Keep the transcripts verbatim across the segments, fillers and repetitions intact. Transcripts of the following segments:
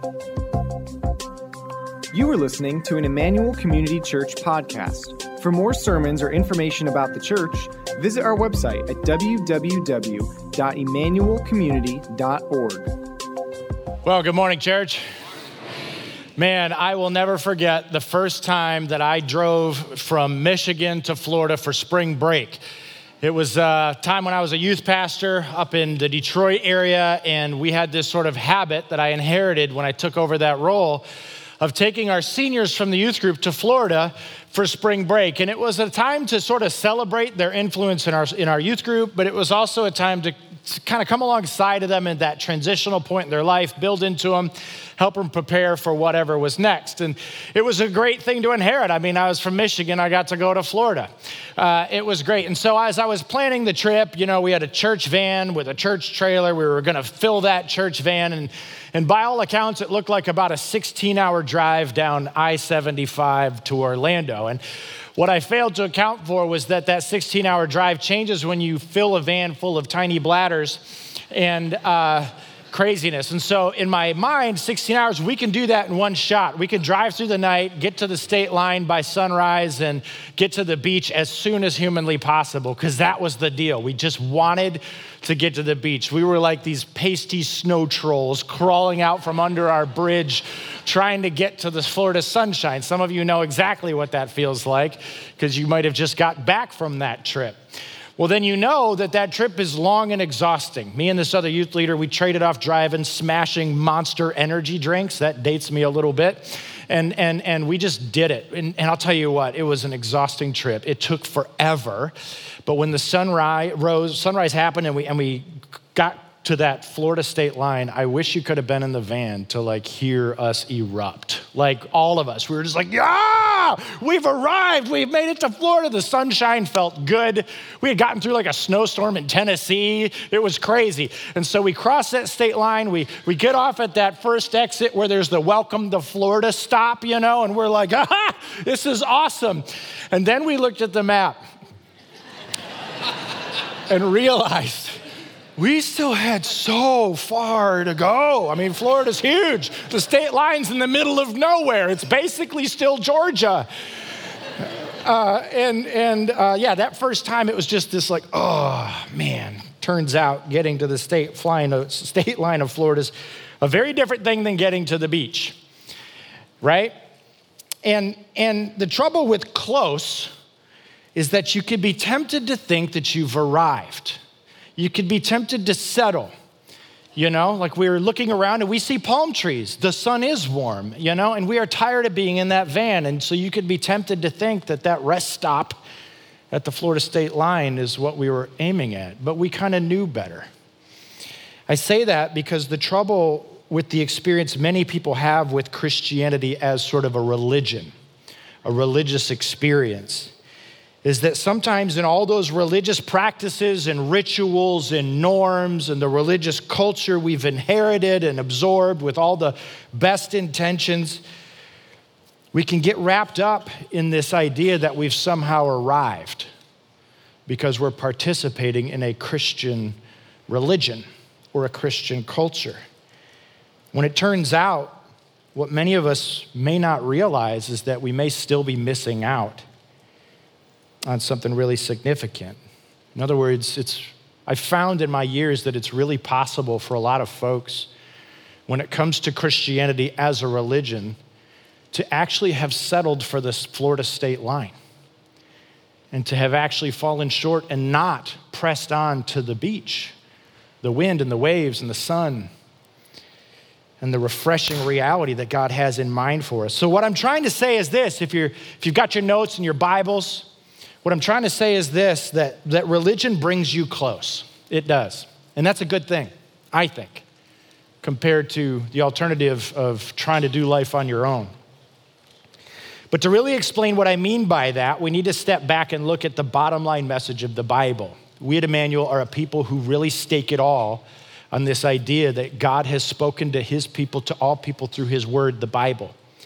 You are listening to an Emmanuel Community Church podcast. For more sermons or information about the church, visit our website at w w w dot emmanuel community dot org. Well, good morning, church. Man, I will never forget the first time that I drove from Michigan to Florida for spring break. It was a time when I was a youth pastor up in the Detroit area, and we had this sort of habit that I inherited when I took over that role of taking our seniors from the youth group to Florida for spring break. And it was a time to sort of celebrate their influence in our in our youth group, but it was also a time to, to kind of come alongside of them at that transitional point in their life, build into them, help them prepare for whatever was next. And it was a great thing to inherit. I mean, I was from Michigan, I got to go to Florida. Uh, it was great. And so as I was planning the trip, you know, we had a church van with a church trailer. We were gonna fill that church van, and And by all accounts, it looked like about a sixteen-hour drive down I seventy-five to Orlando. And what I failed to account for was that that sixteen-hour drive changes when you fill a van full of tiny bladders and uh, craziness. And so in my mind, sixteen hours, we can do that in one shot. We can drive through the night, get to the state line by sunrise, and get to the beach as soon as humanly possible, because that was the deal. We just wanted to get to the beach. We were like these pasty snow trolls crawling out from under our bridge, trying to get to the Florida sunshine. Some of you know exactly what that feels like, because you might have just got back from that trip. Well, then you know that that trip is long and exhausting. Me and this other youth leader, we traded off driving, smashing Monster energy drinks. That dates me a little bit. And and and we just did it. And, and I'll tell you what, it was an exhausting trip. It took forever. But when the sunrise rose, sunrise happened and we and we got to that Florida state line, I wish you could have been in the van to like hear us erupt. Like all of us, we were just like, yeah, we've arrived. We've made it to Florida. The sunshine felt good. We had gotten through like a snowstorm in Tennessee. It was crazy. And so we crossed that state line. We we get off at that first exit where there's the welcome to Florida stop, you know, and we're like, ah, this is awesome. And then we looked at the map and realized we still had so far to go. I mean, Florida's huge. The state line's in the middle of nowhere. It's basically still Georgia. Uh, and and uh, yeah, that first time it was just this like, oh man. Turns out getting to the state flying a state line of Florida's a very different thing than getting to the beach, right? And and the trouble with close is that you could be tempted to think that you've arrived. You could be tempted to settle, you know, like we were looking around and we see palm trees. The sun is warm, you know, and we are tired of being in that van. And so you could be tempted to think that that rest stop at the Florida state line is what we were aiming at, but we kind of knew better. I say that because the trouble with the experience many people have with Christianity as sort of a religion, a religious experience, is that sometimes in all those religious practices and rituals and norms and the religious culture we've inherited and absorbed with all the best intentions, we can get wrapped up in this idea that we've somehow arrived because we're participating in a Christian religion or a Christian culture. When it turns out, what many of us may not realize is that we may still be missing out on something really significant. In other words, it's I've found in my years that it's really possible for a lot of folks, when it comes to Christianity as a religion, to actually have settled for this Florida state line and to have actually fallen short and not pressed on to the beach, the wind and the waves and the sun and the refreshing reality that God has in mind for us. So what I'm trying to say is this: if you're if you've got your notes and your Bibles, what I'm trying to say is this, that, that religion brings you close. It does. And that's a good thing, I think, compared to the alternative of trying to do life on your own. But to really explain what I mean by that, we need to step back and look at the bottom line message of the Bible. We at Emmanuel are a people who really stake it all on this idea that God has spoken to his people, to all people through his word, the Bible.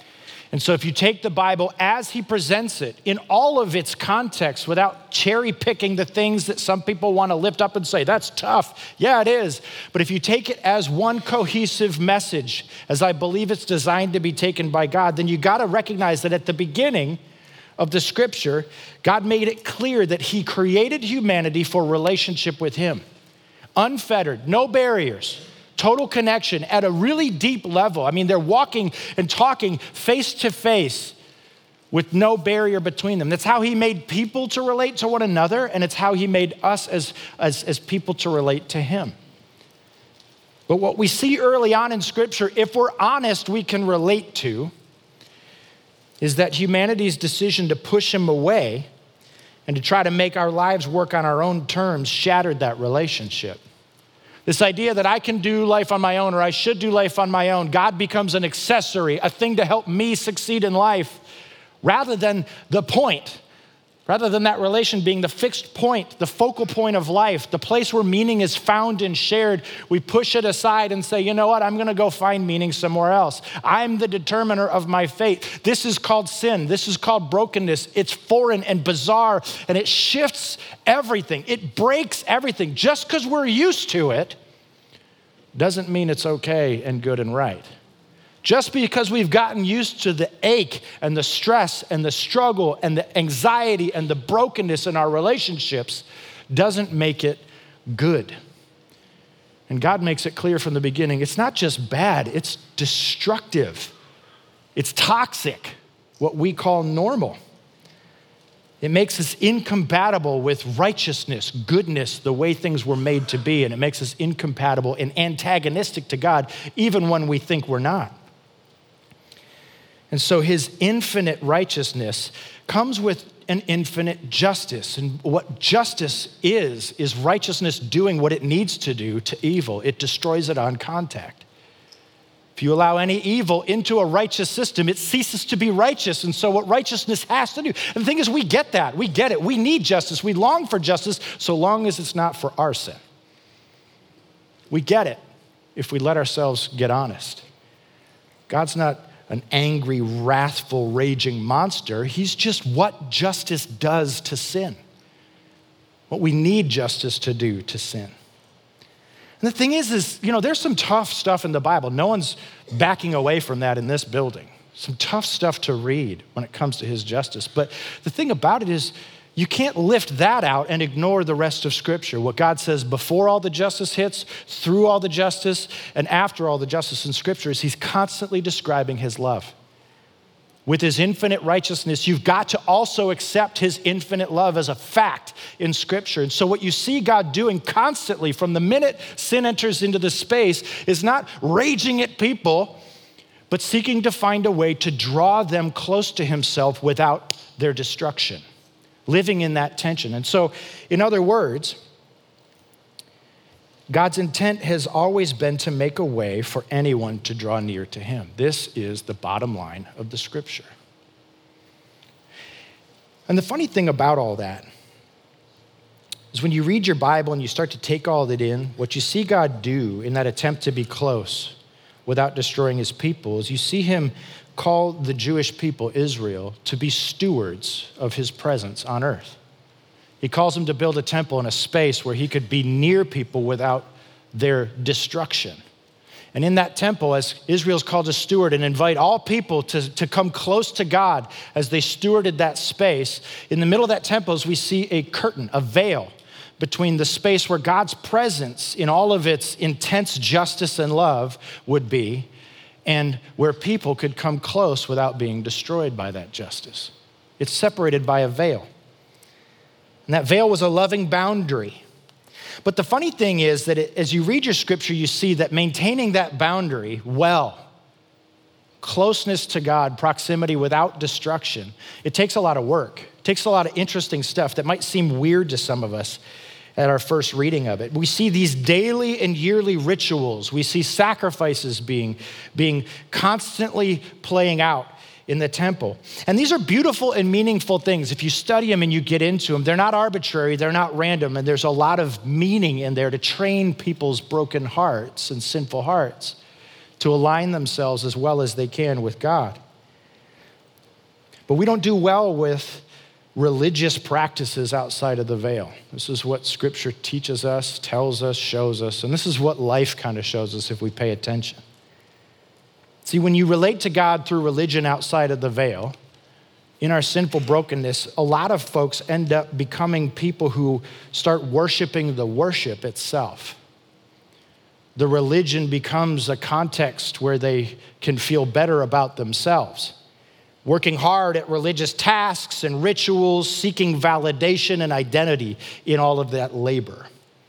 And so if you take the Bible as he presents it in all of its context without cherry picking the things that some people want to lift up and say, that's tough. Yeah, it is. But if you take it as one cohesive message, as I believe it's designed to be taken by God, then you got to recognize that at the beginning of the scripture, God made it clear that he created humanity for relationship with him. Unfettered, no barriers. Total connection at a really deep level. I mean, they're walking and talking face to face with no barrier between them. That's how he made people to relate to one another, and it's how he made us as, as, as people to relate to him. But what we see early on in Scripture, if we're honest, we can relate to, is that humanity's decision to push him away and to try to make our lives work on our own terms shattered that relationship. This idea that I can do life on my own, or I should do life on my own, God becomes an accessory, a thing to help me succeed in life, rather than the point, rather than that relation being the fixed point, the focal point of life, the place where meaning is found and shared. We push it aside and say, you know what, I'm gonna go find meaning somewhere else. I'm the determiner of my fate. This is called sin. This is called brokenness. It's foreign and bizarre, and it shifts everything. It breaks everything. Just because we're used to it doesn't mean it's okay and good and right. Just because we've gotten used to the ache and the stress and the struggle and the anxiety and the brokenness in our relationships doesn't make it good. And God makes it clear from the beginning, it's not just bad, it's destructive. It's toxic, what we call normal. It makes us incompatible with righteousness, goodness, the way things were made to be, and it makes us incompatible and antagonistic to God, even when we think we're not. And so his infinite righteousness comes with an infinite justice. And what justice is, is righteousness doing what it needs to do to evil. It destroys it on contact. If you allow any evil into a righteous system, it ceases to be righteous. And so what righteousness has to do, and the thing is, we get that. We get it. We need justice. We long for justice so long as it's not for our sin. We get it if we let ourselves get honest. God's not an angry, wrathful, raging monster. He's just what justice does to sin. What we need justice to do to sin. And the thing is, is, you know, there's some tough stuff in the Bible. No one's backing away from that in this building. Some tough stuff to read when it comes to his justice. But the thing about it is, you can't lift that out and ignore the rest of Scripture. What God says before all the justice hits, through all the justice, and after all the justice in Scripture is he's constantly describing his love. With his infinite righteousness, you've got to also accept his infinite love as a fact in Scripture. And so what you see God doing constantly from the minute sin enters into the space is not raging at people, but seeking to find a way to draw them close to himself without their destruction. Living in that tension. And so, in other words, God's intent has always been to make a way for anyone to draw near to him. This is the bottom line of the Scripture. And the funny thing about all that is when you read your Bible and you start to take all of it in, what you see God do in that attempt to be close without destroying his people is you see him call the Jewish people, Israel, to be stewards of his presence on earth. He calls them to build a temple in a space where he could be near people without their destruction. And in that temple, as Israel's called to steward and invite all people to, to come close to God as they stewarded that space, in the middle of that temple, as we see a curtain, a veil, between the space where God's presence in all of its intense justice and love would be, and where people could come close without being destroyed by that justice. It's separated by a veil. And that veil was a loving boundary. But the funny thing is that it, as you read your Scripture, you see that maintaining that boundary well, closeness to God, proximity without destruction, it takes a lot of work. It takes a lot of interesting stuff that might seem weird to some of us at our first reading of it. We see these daily and yearly rituals. We see sacrifices being, being constantly playing out in the temple. And these are beautiful and meaningful things. If you study them and you get into them, they're not arbitrary, they're not random, and there's a lot of meaning in there to train people's broken hearts and sinful hearts to align themselves as well as they can with God. But we don't do well with religious practices outside of the veil. This is what Scripture teaches us, tells us, shows us, and this is what life kind of shows us if we pay attention. See, when you relate to God through religion outside of the veil, in our sinful brokenness, a lot of folks end up becoming people who start worshiping the worship itself. The religion becomes a context where they can feel better about themselves, working hard at religious tasks and rituals, seeking validation and identity in all of that labor.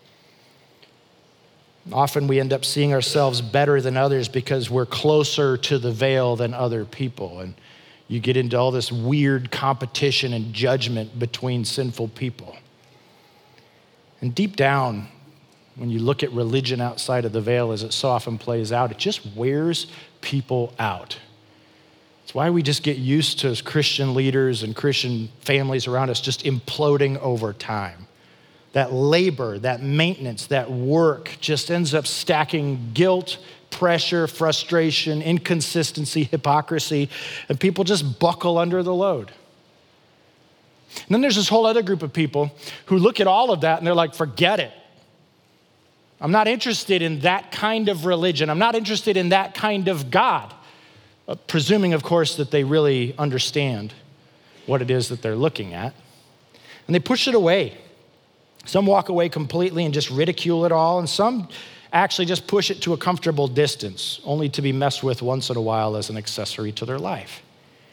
Often we end up seeing ourselves better than others because we're closer to the veil than other people. And you get into all this weird competition and judgment between sinful people. And deep down, when you look at religion outside of the veil as it so often plays out, it just wears people out. It's why we just get used to as Christian leaders and Christian families around us just imploding over time. That labor, that maintenance, that work just ends up stacking guilt, pressure, frustration, inconsistency, hypocrisy, and people just buckle under the load. And then there's this whole other group of people who look at all of that and they're like, forget it. I'm not interested in that kind of religion. I'm not interested in that kind of God. Uh, presuming, of course, that they really understand what it is that they're looking at. And they push it away. Some walk away completely and just ridicule it all, and some actually just push it to a comfortable distance, only to be messed with once in a while as an accessory to their life.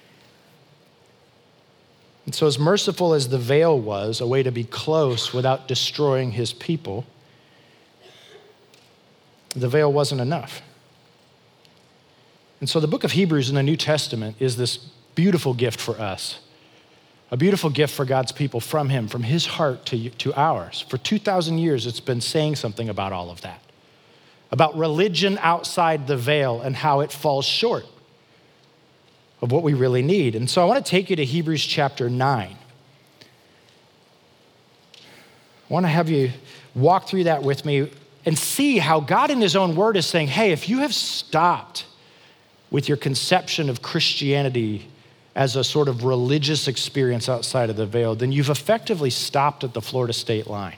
And so as merciful as the veil was, a way to be close without destroying his people, the veil wasn't enough. And so the book of Hebrews in the New Testament is this beautiful gift for us, a beautiful gift for God's people from him, from his heart to, to ours. For two thousand years, it's been saying something about all of that, about religion outside the veil and how it falls short of what we really need. And so I want to take you to Hebrews chapter nine. I want to have you walk through that with me and see how God in his own word is saying, hey, if you have stopped with your conception of Christianity as a sort of religious experience outside of the veil, then you've effectively stopped at the Florida state line.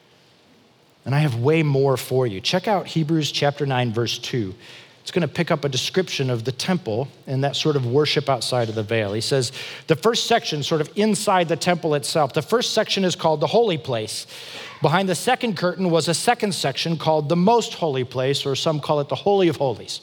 And I have way more for you. Check out Hebrews chapter nine, verse two. It's going to pick up a description of the temple and that sort of worship outside of the veil. He says, the first section, sort of inside the temple itself, the first section is called the holy place. Behind the second curtain was a second section called the most holy place, or some call it the Holy of Holies.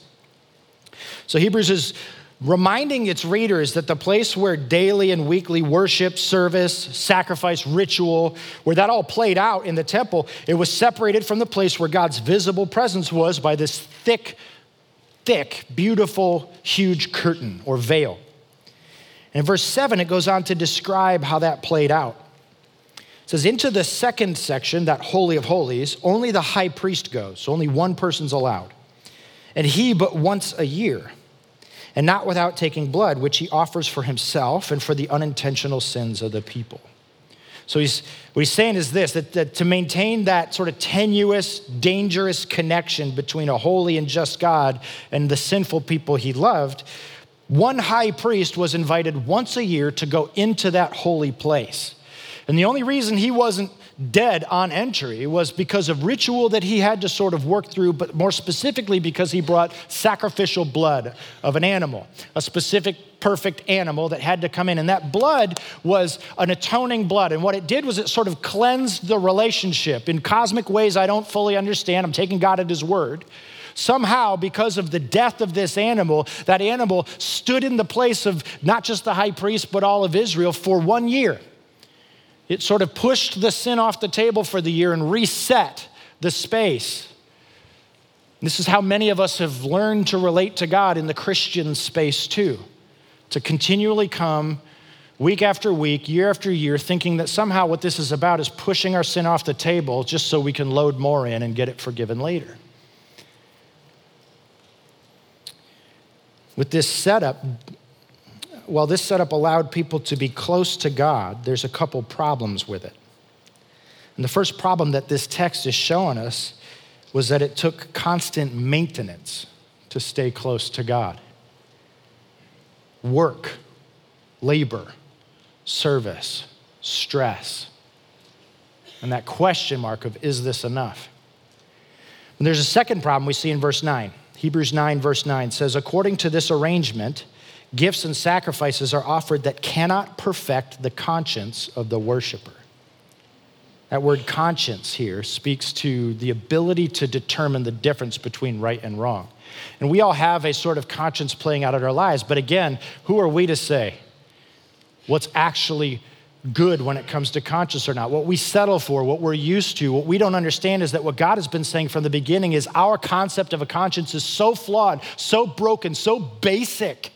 So Hebrews is reminding its readers that the place where daily and weekly worship, service, sacrifice, ritual, where that all played out in the temple, it was separated from the place where God's visible presence was by this thick, thick, beautiful, huge curtain or veil. And in verse seven, it goes on to describe how that played out. It says, into the second section, that Holy of Holies, only the high priest goes, so only one person's allowed. And he but once a year, and not without taking blood, which he offers for himself and for the unintentional sins of the people. So he's, what he's saying is this, that, that to maintain that sort of tenuous, dangerous connection between a holy and just God and the sinful people he loved, one high priest was invited once a year to go into that holy place. And the only reason he wasn't dead on entry was because of ritual that he had to sort of work through, but more specifically because he brought sacrificial blood of an animal, a specific perfect animal that had to come in. And that blood was an atoning blood. And what it did was it sort of cleansed the relationship in cosmic ways I don't fully understand. I'm taking God at his word. Somehow, because of the death of this animal, that animal stood in the place of not just the high priest, but all of Israel for one year. It sort of pushed the sin off the table for the year and reset the space. This is how many of us have learned to relate to God in the Christian space too, to continually come week after week, year after year, thinking that somehow what this is about is pushing our sin off the table just so we can load more in and get it forgiven later. With this setup, while this setup allowed people to be close to God, there's a couple problems with it. And the first problem that this text is showing us was that it took constant maintenance to stay close to God. Work, labor, service, stress. And that question mark of, is this enough? And there's a second problem we see in verse nine. Hebrews nine, verse nine says, according to this arrangement, gifts and sacrifices are offered that cannot perfect the conscience of the worshiper. That word conscience here speaks to the ability to determine the difference between right and wrong. And we all have a sort of conscience playing out in our lives, but again, who are we to say what's actually good when it comes to conscience or not? What we settle for, what we're used to, what we don't understand is that what God has been saying from the beginning is our concept of a conscience is so flawed, so broken, so basic,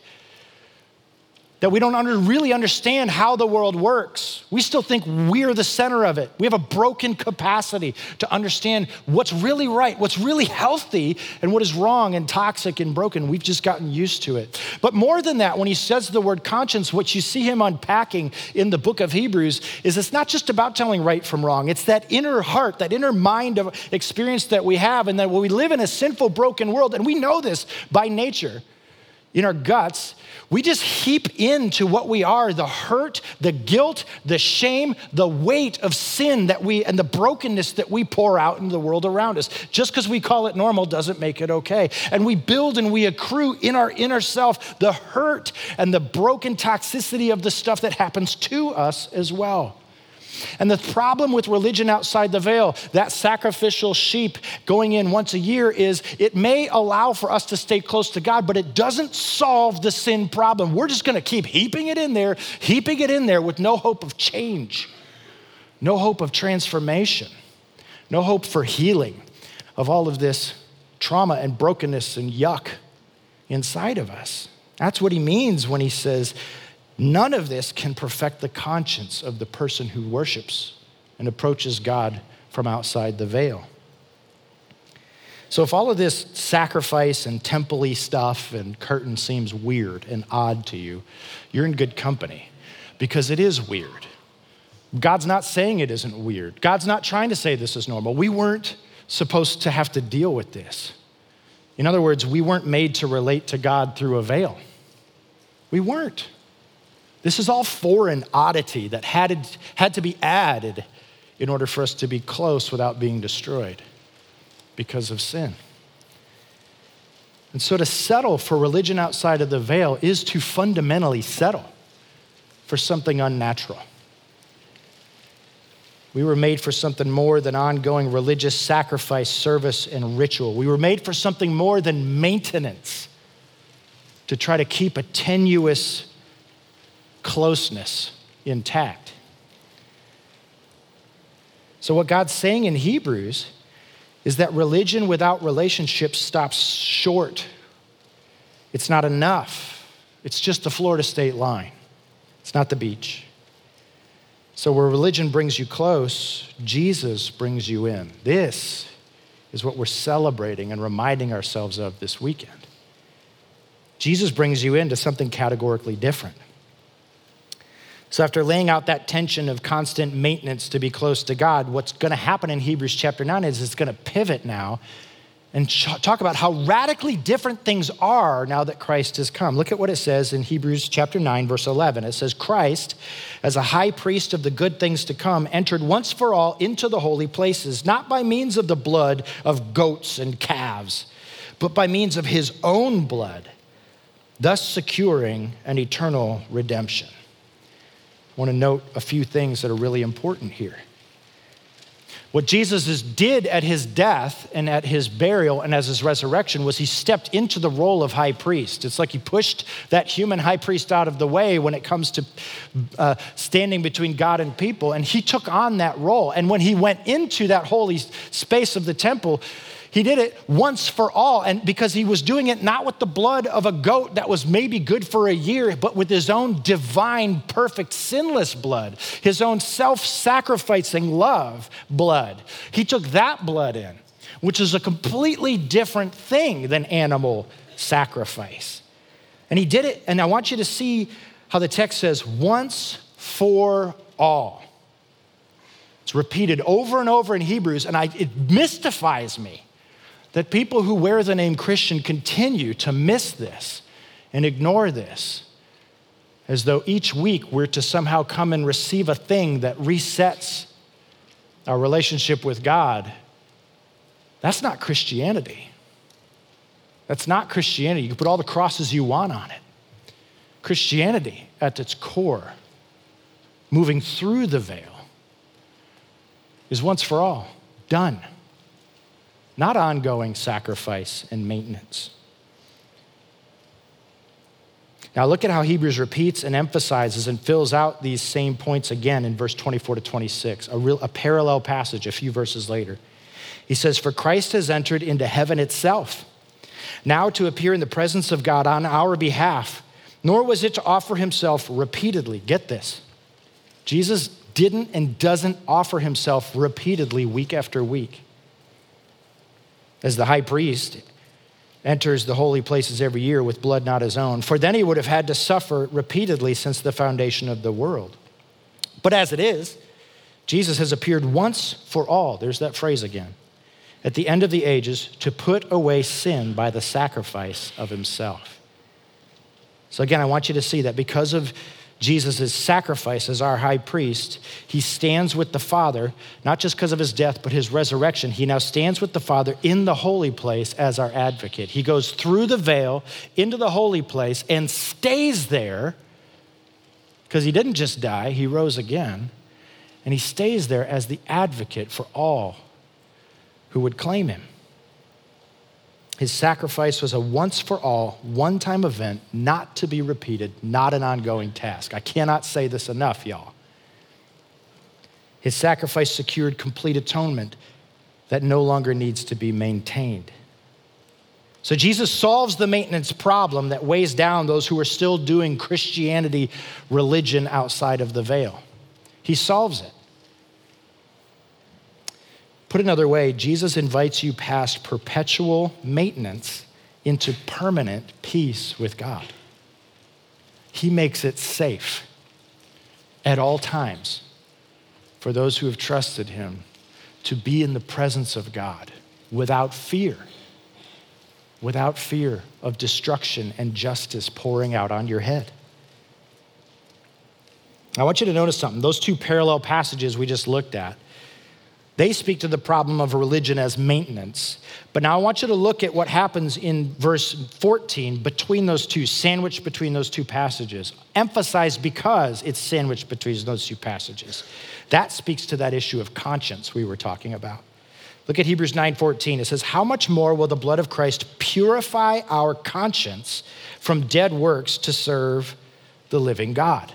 that we don't under, really understand how the world works. We still think we're the center of it. We have a broken capacity to understand what's really right, what's really healthy, and what is wrong and toxic and broken. We've just gotten used to it. But more than that, when he says the word conscience, what you see him unpacking in the book of Hebrews is it's not just about telling right from wrong. It's that inner heart, that inner mind of experience that we have, and that when we live in a sinful, broken world, and we know this by nature, in our guts, we just heap into what we are the hurt, the guilt, the shame, the weight of sin that we, and the brokenness that we pour out into the world around us. Just because we call it normal doesn't make it okay. And we build and we accrue in our inner self the hurt and the broken toxicity of the stuff that happens to us as well. And the problem with religion outside the veil, that sacrificial sheep going in once a year, is it may allow for us to stay close to God, but it doesn't solve the sin problem. We're just gonna keep heaping it in there, heaping it in there with no hope of change, no hope of transformation, no hope for healing of all of this trauma and brokenness and yuck inside of us. That's what he means when he says, none of this can perfect the conscience of the person who worships and approaches God from outside the veil. So if all of this sacrifice and temple-y stuff and curtain seems weird and odd to you, you're in good company, because it is weird. God's not saying it isn't weird. God's not trying to say this is normal. We weren't supposed to have to deal with this. In other words, we weren't made to relate to God through a veil. We weren't. This is all foreign oddity that had, had to be added in order for us to be close without being destroyed because of sin. And so to settle for religion outside of the veil is to fundamentally settle for something unnatural. We were made for something more than ongoing religious sacrifice, service, and ritual. We were made for something more than maintenance, to try to keep a tenuous closeness intact. So what God's saying in Hebrews is that religion without relationship stops short. It's not enough. It's just the Florida state line. It's not the beach. So where religion brings you close, Jesus brings you in. This is what we're celebrating and reminding ourselves of this weekend. Jesus brings you into something categorically different. So after laying out that tension of constant maintenance to be close to God, what's gonna happen in Hebrews chapter nine is it's gonna pivot now and talk about how radically different things are now that Christ has come. Look at what it says in Hebrews chapter nine, verse eleven. It says, Christ, as a high priest of the good things to come, entered once for all into the holy places, not by means of the blood of goats and calves, but by means of his own blood, thus securing an eternal redemption. I want to note a few things that are really important here. What Jesus did at his death and at his burial and as his resurrection was he stepped into the role of high priest. It's like he pushed that human high priest out of the way when it comes to uh, standing between God and people, and he took on that role. And when he went into that holy space of the temple, he did it once for all, and because he was doing it not with the blood of a goat that was maybe good for a year, but with his own divine, perfect, sinless blood, his own self-sacrificing love blood. He took that blood in, which is a completely different thing than animal sacrifice. And he did it, and I want you to see how the text says, once for all. It's repeated over and over in Hebrews, and I, it mystifies me that people who wear the name Christian continue to miss this and ignore this as though each week we're to somehow come and receive a thing that resets our relationship with God. That's not Christianity. That's not Christianity. You can put all the crosses you want on it. Christianity, at its core, moving through the veil, is once for all, done. Not ongoing sacrifice and maintenance. Now look at how Hebrews repeats and emphasizes and fills out these same points again in verse twenty-four to twenty-six, a, real, a parallel passage a few verses later. He says, "For Christ has entered into heaven itself, now to appear in the presence of God on our behalf, nor was it to offer himself repeatedly." Get this. Jesus didn't and doesn't offer himself repeatedly week after week. As the high priest enters the holy places every year with blood not his own, for then he would have had to suffer repeatedly since the foundation of the world. But as it is, Jesus has appeared once for all, there's that phrase again, at the end of the ages to put away sin by the sacrifice of himself. So again, I want you to see that because of Jesus' sacrifice as our high priest, he stands with the Father, not just because of his death, but his resurrection. He now stands with the Father in the holy place as our advocate. He goes through the veil into the holy place and stays there because he didn't just die, he rose again. And he stays there as the advocate for all who would claim him. His sacrifice was a once-for-all, one-time event, not to be repeated, not an ongoing task. I cannot say this enough, y'all. His sacrifice secured complete atonement that no longer needs to be maintained. So Jesus solves the maintenance problem that weighs down those who are still doing Christianity religion outside of the veil. He solves it. Put another way, Jesus invites you past perpetual maintenance into permanent peace with God. He makes it safe at all times for those who have trusted him to be in the presence of God without fear, without fear of destruction and justice pouring out on your head. I want you to notice something. Those two parallel passages we just looked at, they speak to the problem of religion as maintenance. But now I want you to look at what happens in verse fourteen between those two, sandwiched between those two passages. Emphasized because it's sandwiched between those two passages. That speaks to that issue of conscience we were talking about. Look at Hebrews nine fourteen. It says, "How much more will the blood of Christ purify our conscience from dead works to serve the living God?"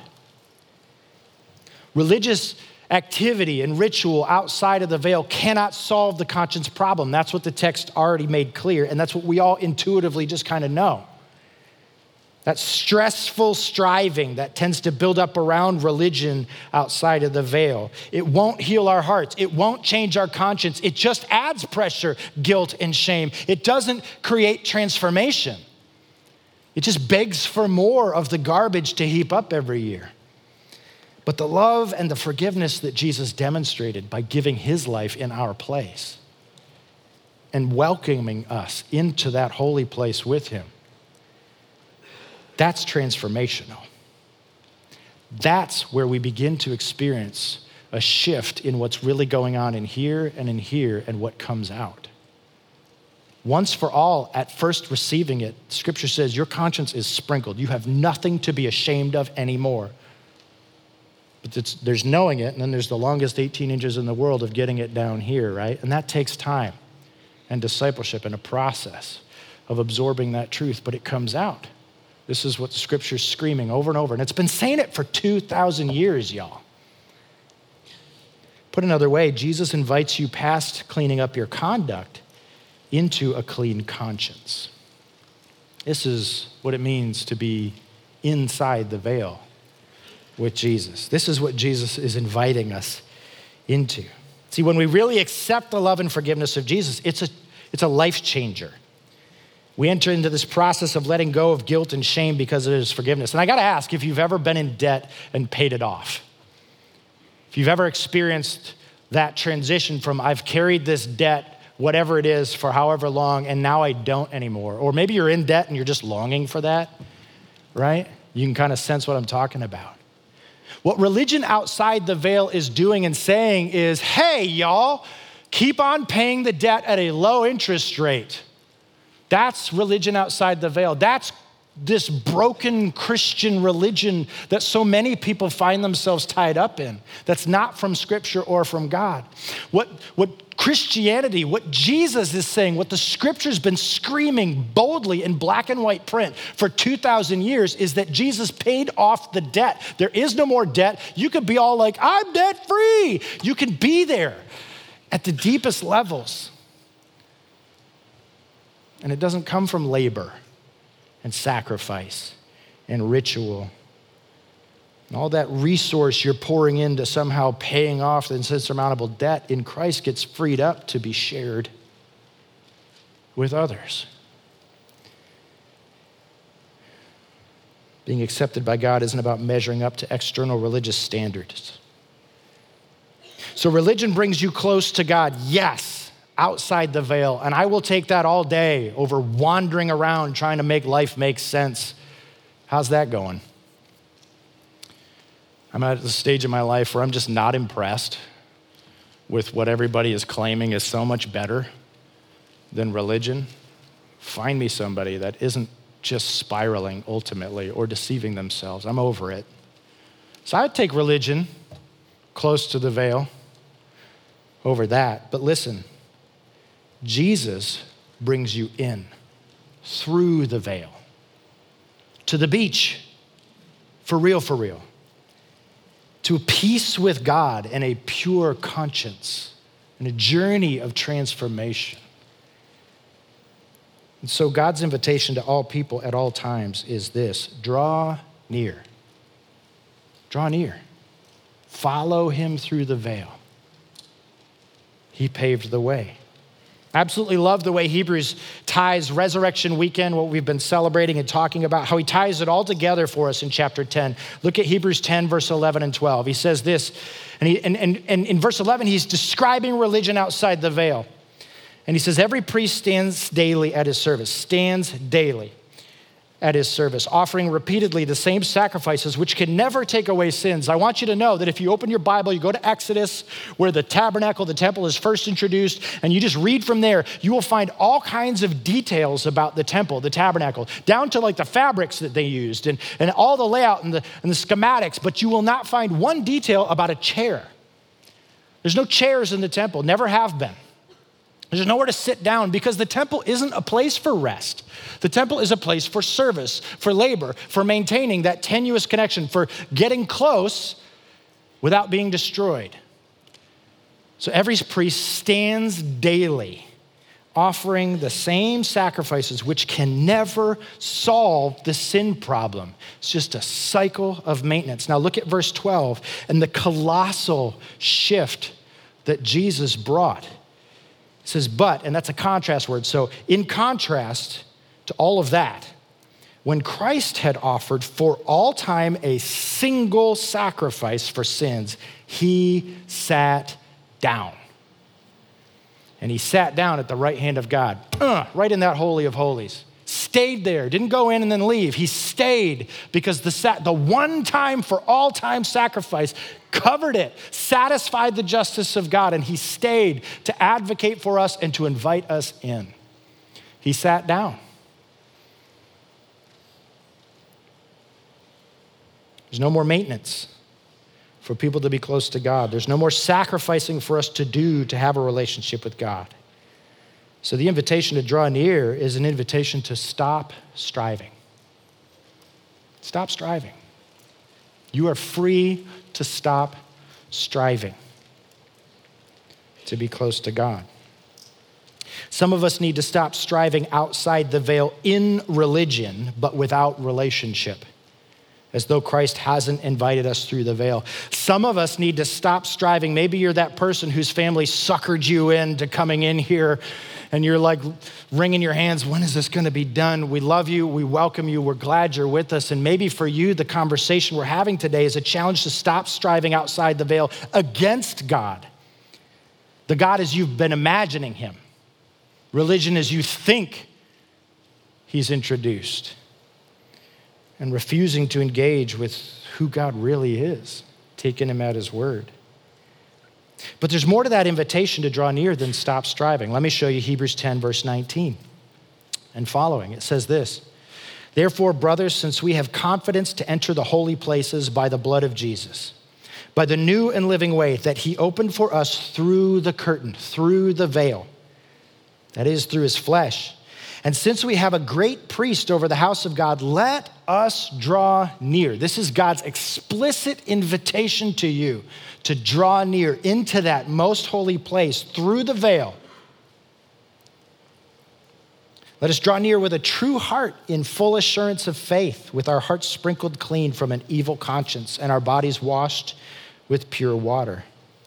Religious activity and ritual outside of the veil cannot solve the conscience problem. That's what the text already made clear, and that's what we all intuitively just kind of know. That stressful striving that tends to build up around religion outside of the veil. It won't heal our hearts. It won't change our conscience. It just adds pressure, guilt, and shame. It doesn't create transformation. It just begs for more of the garbage to heap up every year. But the love and the forgiveness that Jesus demonstrated by giving his life in our place and welcoming us into that holy place with him, that's transformational. That's where we begin to experience a shift in what's really going on in here and in here and what comes out. Once for all, at first receiving it, Scripture says your conscience is sprinkled. You have nothing to be ashamed of anymore. But it's, there's knowing it, and then there's the longest eighteen inches in the world of getting it down here, right? And that takes time and discipleship and a process of absorbing that truth, but it comes out. This is what the Scripture's screaming over and over, and it's been saying it for two thousand years, y'all. Put another way, Jesus invites you past cleaning up your conduct into a clean conscience. This is what it means to be inside the veil with Jesus. This is what Jesus is inviting us into. See, when we really accept the love and forgiveness of Jesus, it's a, it's a life changer. We enter into this process of letting go of guilt and shame because of his forgiveness. And I gotta ask if you've ever been in debt and paid it off. If you've ever experienced that transition from I've carried this debt, whatever it is, for however long, and now I don't anymore. Or maybe you're in debt and you're just longing for that, right? You can kind of sense what I'm talking about. What religion outside the veil is doing and saying is, hey, y'all, keep on paying the debt at a low interest rate. That's religion outside the veil. That's this broken Christian religion that so many people find themselves tied up in. That's not from Scripture or from God. What, what Christianity, what Jesus is saying, what the Scripture's been screaming boldly in black and white print for two thousand years is that Jesus paid off the debt. There is no more debt. You could be all like, I'm debt free. You can be there at the deepest levels. And it doesn't come from labor and sacrifice and ritual. And all that resource you're pouring into somehow paying off the insurmountable debt in Christ gets freed up to be shared with others. Being accepted by God isn't about measuring up to external religious standards. So religion brings you close to God, yes, outside the veil. And I will take that all day over wandering around trying to make life make sense. How's that going? I'm at the stage in my life where I'm just not impressed with what everybody is claiming is so much better than religion. Find me somebody that isn't just spiraling ultimately or deceiving themselves. I'm over it. So I'd take religion close to the veil over that. But listen, Jesus brings you in through the veil to the beach, for real, for real, to peace with God and a pure conscience and a journey of transformation. And so God's invitation to all people at all times is this: draw near. Draw near. Follow him through the veil. He paved the way. I absolutely love the way Hebrews ties Resurrection Weekend, what we've been celebrating and talking about, how he ties it all together for us in chapter ten. Look at Hebrews ten, verse eleven and twelve. He says this, and, he, and, and, and in verse eleven, he's describing religion outside the veil. And he says, every priest stands daily at his service, stands daily at his service, offering repeatedly the same sacrifices, which can never take away sins. I want you to know that if you open your Bible, you go to Exodus, where the tabernacle, the temple is first introduced, and you just read from there, you will find all kinds of details about the temple, the tabernacle, down to like the fabrics that they used and, and all the layout and the, and the schematics, but you will not find one detail about a chair. There's no chairs in the temple, never have been. There's nowhere to sit down because the temple isn't a place for rest. The temple is a place for service, for labor, for maintaining that tenuous connection, for getting close without being destroyed. So every priest stands daily offering the same sacrifices, which can never solve the sin problem. It's just a cycle of maintenance. Now look at verse twelve and the colossal shift that Jesus brought. It says, but, and that's a contrast word. So in contrast to all of that, when Christ had offered for all time a single sacrifice for sins, he sat down. And he sat down at the right hand of God, uh, right in that Holy of Holies. Stayed there, didn't go in and then leave. He stayed because the, the one time for all time sacrifice covered it, satisfied the justice of God, and he stayed to advocate for us and to invite us in. He sat down. There's no more maintenance for people to be close to God. There's no more sacrificing for us to do to have a relationship with God. So the invitation to draw near is an invitation to stop striving. Stop striving. You are free to stop striving to be close to God. Some of us need to stop striving outside the veil in religion, but without relationship, as though Christ hasn't invited us through the veil. Some of us need to stop striving. Maybe you're that person whose family suckered you into coming in here and you're like wringing your hands, when is this gonna be done? We love you, we welcome you, we're glad you're with us. And maybe for you, the conversation we're having today is a challenge to stop striving outside the veil against God. The God as you've been imagining him. Religion as you think he's introduced. and refusing to engage with who God really is, taking him at his word. But there's more to that invitation to draw near than stop striving. Let me show you Hebrews ten, verse nineteen and following. It says this, therefore, brothers, since we have confidence to enter the holy places by the blood of Jesus, by the new and living way that he opened for us through the curtain, through the veil, that is, through his flesh. And since we have a great priest over the house of God, let us draw near. This is God's explicit invitation to you to draw near into that most holy place through the veil. Let us draw near with a true heart in full assurance of faith, with our hearts sprinkled clean from an evil conscience and our bodies washed with pure water.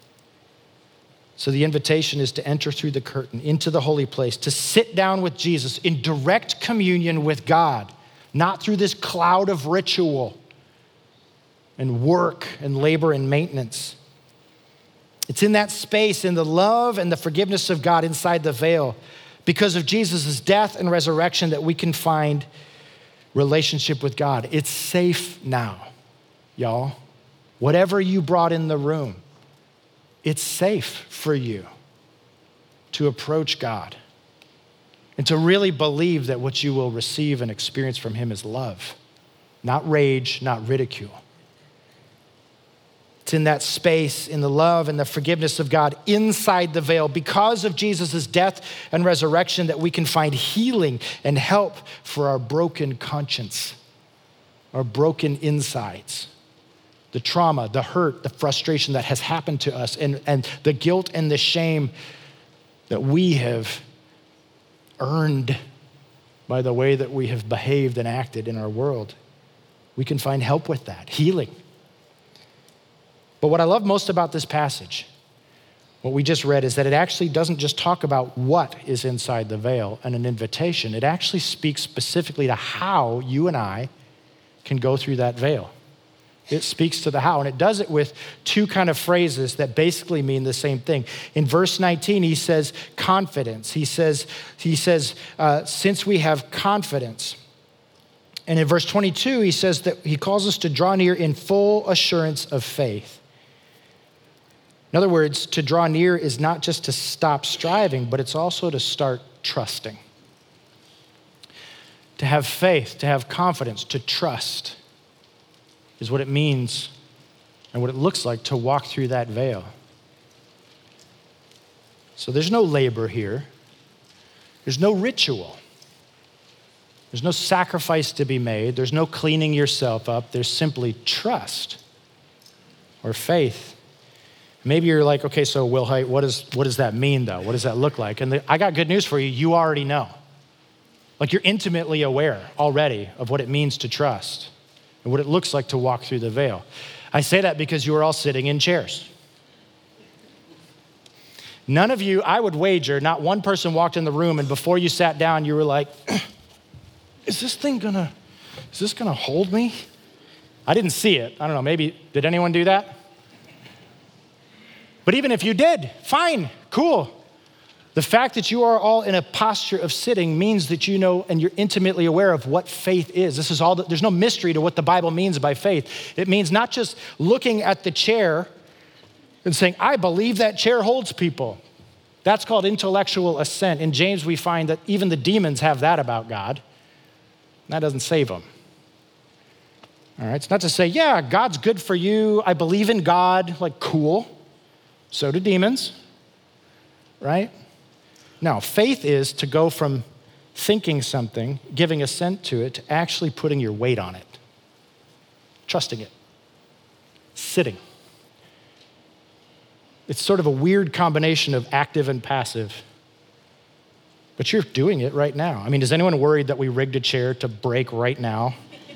So the invitation is to enter through the curtain into the holy place, to sit down with Jesus in direct communion with God, not through this cloud of ritual and work and labor and maintenance. It's in that space, in the love and the forgiveness of God inside the veil, because of Jesus' death and resurrection, that we can find relationship with God. It's safe now, y'all. Whatever you brought in the room, it's safe for you to approach God and to really believe that what you will receive and experience from him is love, not rage, not ridicule. It's in that space, in the love and the forgiveness of God inside the veil, because of Jesus' death and resurrection, that we can find healing and help for our broken conscience, our broken insides, the trauma, the hurt, the frustration that has happened to us, and, and the guilt and the shame that we have earned by the way that we have behaved and acted in our world. We can find help with that, healing. But what I love most about this passage, what we just read, is that it actually doesn't just talk about what is inside the veil and an invitation. It actually speaks specifically to how you and I can go through that veil. It speaks to the how, and it does it with two kind of phrases that basically mean the same thing. In verse nineteen, he says confidence. He says, he says, uh, since we have confidence. And in verse twenty-two, he says that he calls us to draw near in full assurance of faith. In other words, to draw near is not just to stop striving, but it's also to start trusting. To have faith, to have confidence, to trust is what it means and what it looks like to walk through that veil. So there's no labor here. There's no ritual. There's no sacrifice to be made. There's no cleaning yourself up. There's simply trust or faith. Maybe you're like, okay, so Will Hite, what, is, what does that mean though? What does that look like? And the, I got good news for you. You already know. Like you're intimately aware already of what it means to trust and what it looks like to walk through the veil. I say that because you are all sitting in chairs. None of you, I would wager, not one person walked in the room and before you sat down, you were like, is this thing gonna, is this gonna hold me? I didn't see it. I don't know, maybe, did anyone do that? But even if you did, fine, cool. The fact that you are all in a posture of sitting means that you know and you're intimately aware of what faith is. This is all, the, there's no mystery to what the Bible means by faith. It means not just looking at the chair and saying, I believe that chair holds people. That's called intellectual assent. In James, we find that even the demons have that about God. That doesn't save them. All right, it's not to say, yeah, God's good for you. I believe in God, like cool. So do demons, right? Now, faith is to go from thinking something, giving assent to it, to actually putting your weight on it, trusting it, sitting. It's sort of a weird combination of active and passive, but you're doing it right now. I mean, is anyone worried that we rigged a chair to break right now?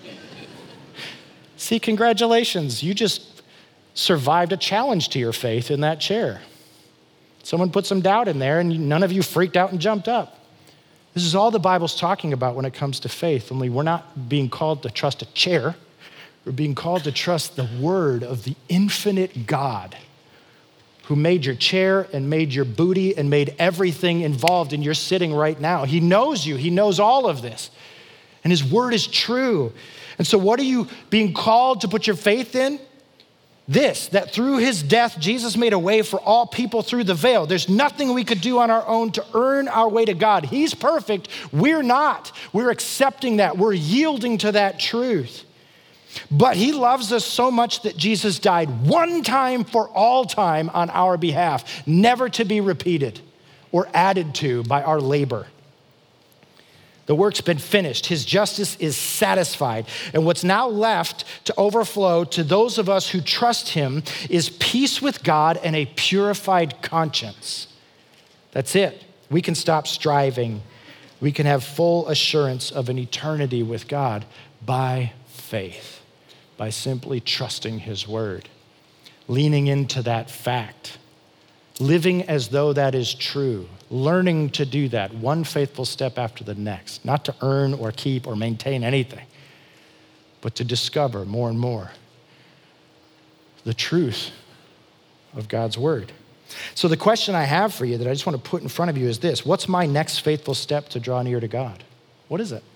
See, congratulations, you just survived a challenge to your faith in that chair. Someone put some doubt in there and none of you freaked out and jumped up. This is all the Bible's talking about when it comes to faith, only we're not being called to trust a chair. We're being called to trust the word of the infinite God who made your chair and made your booty and made everything involved in your sitting right now. He knows you. He knows all of this. And his word is true. And so what are you being called to put your faith in? This, that through his death, Jesus made a way for all people through the veil. There's nothing we could do on our own to earn our way to God. He's perfect. We're not. We're accepting that. We're yielding to that truth. But he loves us so much that Jesus died one time for all time on our behalf, never to be repeated or added to by our labor. The work's been finished. His justice is satisfied. And what's now left to overflow to those of us who trust him is peace with God and a purified conscience. That's it. We can stop striving. We can have full assurance of an eternity with God by faith, by simply trusting his word, leaning into that fact, living as though that is true, learning to do that one faithful step after the next, not to earn or keep or maintain anything, but to discover more and more the truth of God's word. So the question I have for you that I just want to put in front of you is this: what's my next faithful step to draw near to God? What is it?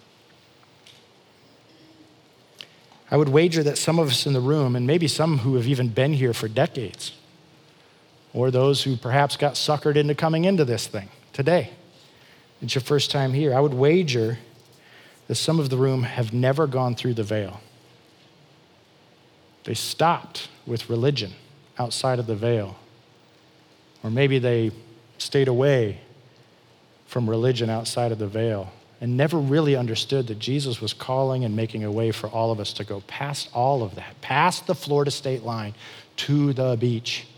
I would wager that some of us in the room, and maybe some who have even been here for decades, or those who perhaps got suckered into coming into this thing today, it's your first time here, I would wager that some of the room have never gone through the veil. They stopped with religion outside of the veil. Or maybe they stayed away from religion outside of the veil and never really understood that Jesus was calling and making a way for all of us to go past all of that, past the Florida state line to the beach.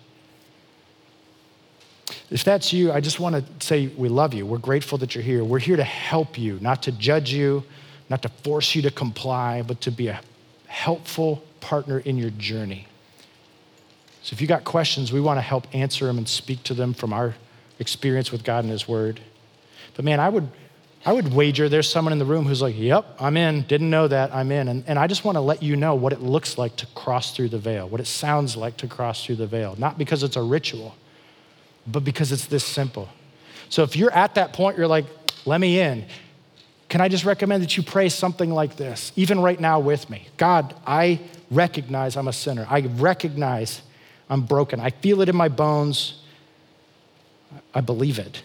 If that's you, I just want to say we love you. We're grateful that you're here. We're here to help you, not to judge you, not to force you to comply, but to be a helpful partner in your journey. So if you got questions, we want to help answer them and speak to them from our experience with God and his word. But man, I would I would wager there's someone in the room who's like, yep, I'm in, didn't know that, I'm in. And, and I just want to let you know what it looks like to cross through the veil, what it sounds like to cross through the veil, not because it's a ritual, but because it's this simple. So if you're at that point, you're like, let me in. Can I just recommend that you pray something like this, even right now with me? God, I recognize I'm a sinner. I recognize I'm broken. I feel it in my bones. I believe it.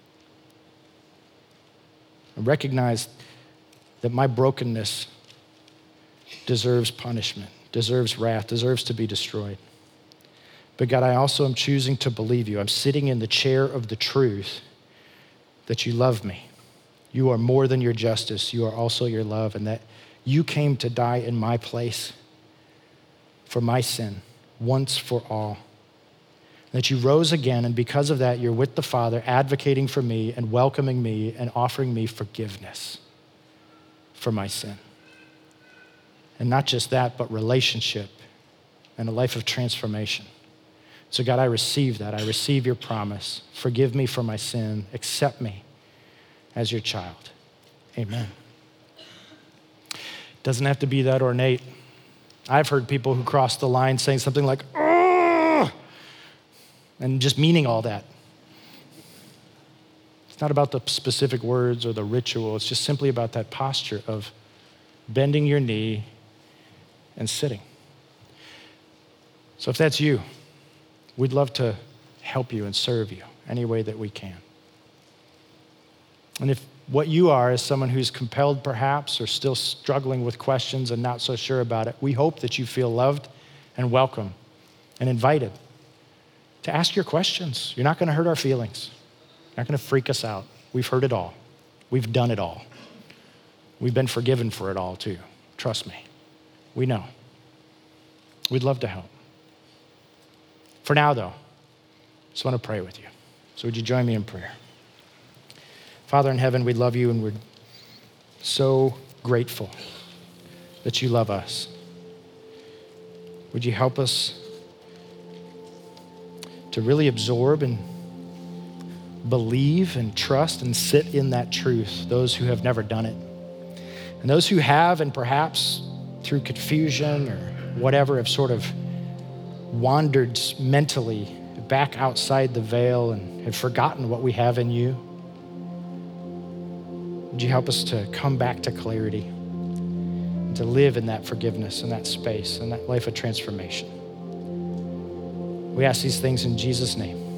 I recognize that my brokenness deserves punishment, deserves wrath, deserves to be destroyed. But God, I also am choosing to believe you. I'm sitting in the chair of the truth that you love me. You are more than your justice. You are also your love, and that you came to die in my place for my sin once for all. That you rose again, and because of that, you're with the Father, advocating for me and welcoming me and offering me forgiveness for my sin. And not just that, but relationship and a life of transformation. So God, I receive that. I receive your promise. Forgive me for my sin. Accept me as your child. Amen. Doesn't have to be that ornate. I've heard people who cross the line saying something like, "Ugh," and just meaning all that. It's not about the specific words or the ritual. It's just simply about that posture of bending your knee and sitting. So if that's you, we'd love to help you and serve you any way that we can. And if what you are is someone who's compelled perhaps or still struggling with questions and not so sure about it, we hope that you feel loved and welcome and invited to ask your questions. You're not going to hurt our feelings. You're not going to freak us out. We've heard it all. We've done it all. We've been forgiven for it all too. Trust me. We know. We'd love to help. For now, though, I just want to pray with you. So would you join me in prayer? Father in heaven, we love you, and we're so grateful that you love us. Would you help us to really absorb and believe and trust and sit in that truth, those who have never done it. And those who have, and perhaps through confusion or whatever, have sort of wandered mentally back outside the veil and have forgotten what we have in you. Would you help us to come back to clarity and to to live in that forgiveness and that space and that life of transformation. We ask these things in Jesus' name.